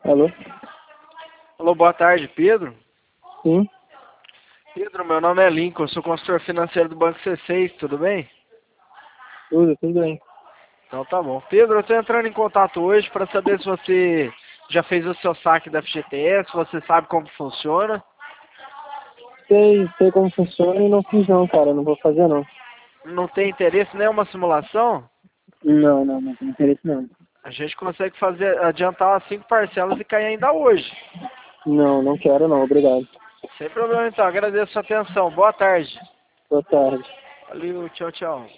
Alô? Alô, boa tarde, Pedro. Sim, Pedro, meu nome é Lincoln, eu sou consultor financeiro do Banco C6, tudo bem? tudo bem. Então tá bom. Pedro, eu estou entrando em contato hoje para saber se você já fez o seu saque da FGTS, se você sabe como funciona. Sei como funciona e não fiz não, cara. Não vou fazer não. Não tem interesse em nenhuma simulação? Não tem interesse não. A gente consegue adiantar as 5 parcelas e cair ainda hoje. Não quero não, obrigado. Sem problema então, agradeço a sua atenção. Boa tarde. Boa tarde. Valeu, tchau, tchau.